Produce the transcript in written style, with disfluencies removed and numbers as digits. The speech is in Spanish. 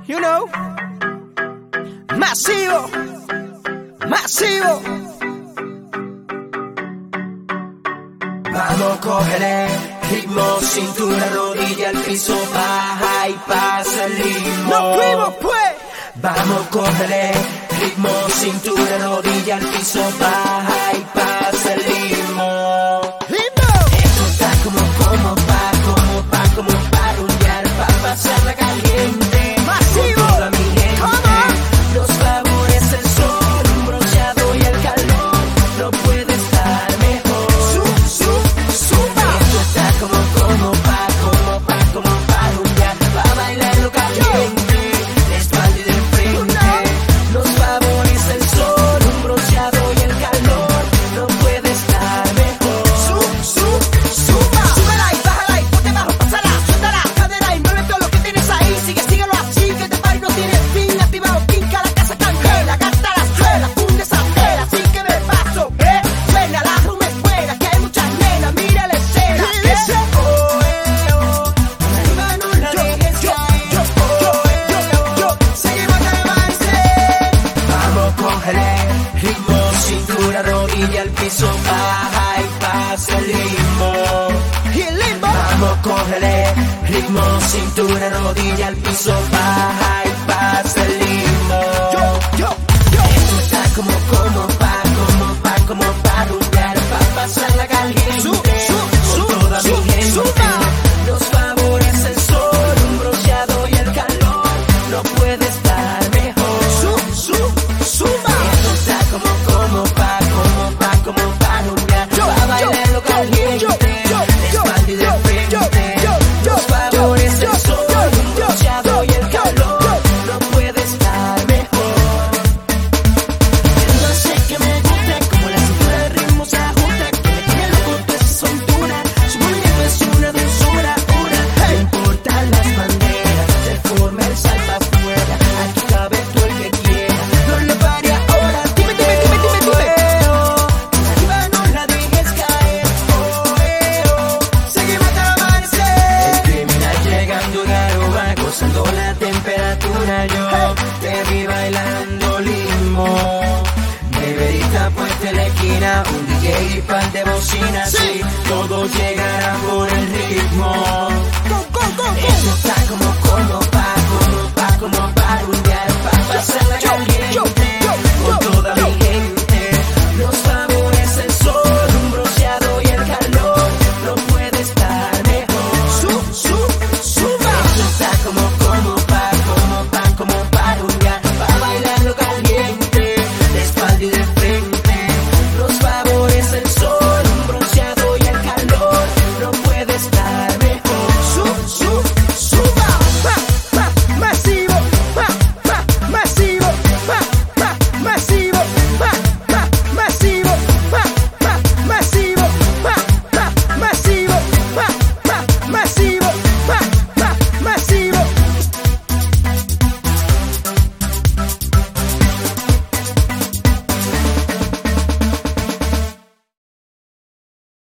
You know, masivo, masivo. Vamos, cógele ritmo, cintura, rodilla al piso, baja y pasa el ritmo. Nos fuimos pues. Vamos, cógele ritmo, cintura, rodilla al piso, baja y pasa el ritmo. Esto está como pa' rumbear, pa' pasarla caliente. Masivo. Con toda mi gente. ¿Cómo? Nos favorece el sol, un bronceado y el calor. No puede estar mejor. Suba. Esto está como pa' rumbear, pa' bailarlo caliente. De espalda y de frente. Nos favorece el sol, un bronceado y el calor. No puede estar mejor. Suba. Súbela y bájala y ponte bajo, pásala, suéltala, cadera y mueve todo lo que tienes ahí. Síguelo así, que este party no tiene fin. Activado, pinca la casa, candela, gasta la suela, funde esa tela, así que me paso, suena la rumba escuela, que hay muchas nenas, mira la escena. Arriba no la dejes caer. Seguimos de avance. Vamos, cógele ritmo, cintura, rodilla al piso, baja y pasa el ritmo. Y el limbo. Vamos, cógele ritmo, cintura, rodilla al piso, baja y pasa el ritmo. Esto está como pa' rumbear, pa' pasar la